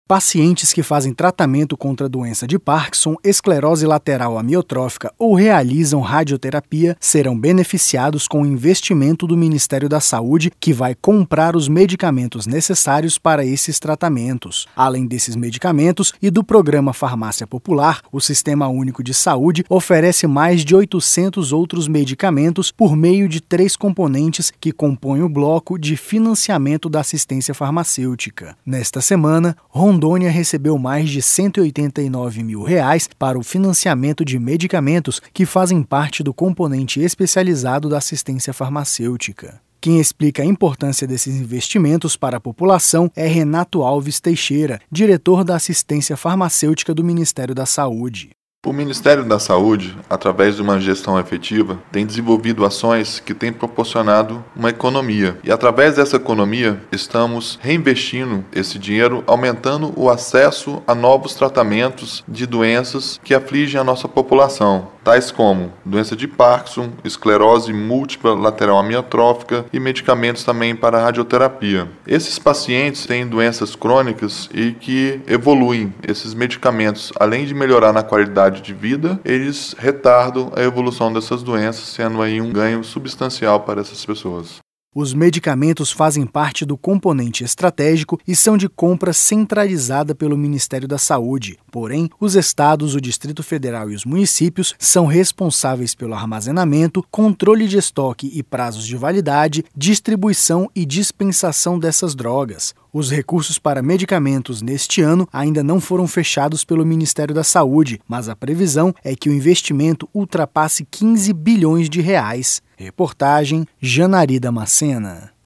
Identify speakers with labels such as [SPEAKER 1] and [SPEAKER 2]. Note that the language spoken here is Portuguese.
[SPEAKER 1] Pacientes que fazem tratamento contra a doença de Parkinson, esclerose lateral amiotrófica ou realizam radioterapia serão beneficiados com o investimento do Ministério da Saúde, que vai comprar os medicamentos necessários para esses tratamentos. Além desses medicamentos e do programa Farmácia Popular, o Sistema Único de Saúde oferece mais de 800 outros medicamentos por meio de 3 componentes que compõem o bloco de financiamento da assistência farmacêutica. Nesta semana, Rondônia recebeu mais de R$ 189 mil para o financiamento de medicamentos que fazem parte do componente especializado da assistência farmacêutica. Quem explica a importância desses investimentos para a população é Renato Alves Teixeira, diretor da assistência farmacêutica do Ministério da Saúde.
[SPEAKER 2] O Ministério da Saúde, através de uma gestão efetiva, tem desenvolvido ações que têm proporcionado uma economia. E através dessa economia, estamos reinvestindo esse dinheiro, aumentando o acesso a novos tratamentos de doenças que afligem a nossa população, tais como doença de Parkinson, esclerose múltipla lateral amiotrófica e medicamentos também para radioterapia. Esses pacientes têm doenças crônicas e que evoluem. Esses medicamentos, além de melhorar na qualidade de vida, eles retardam a evolução dessas doenças, sendo aí um ganho substancial para essas pessoas.
[SPEAKER 1] Os medicamentos fazem parte do componente estratégico e são de compra centralizada pelo Ministério da Saúde. Porém, os estados, o Distrito Federal e os municípios são responsáveis pelo armazenamento, controle de estoque e prazos de validade, distribuição e dispensação dessas drogas. Os recursos para medicamentos neste ano ainda não foram fechados pelo Ministério da Saúde, mas a previsão é que o investimento ultrapasse R$ 15 bilhões. Reportagem Janari Damascena.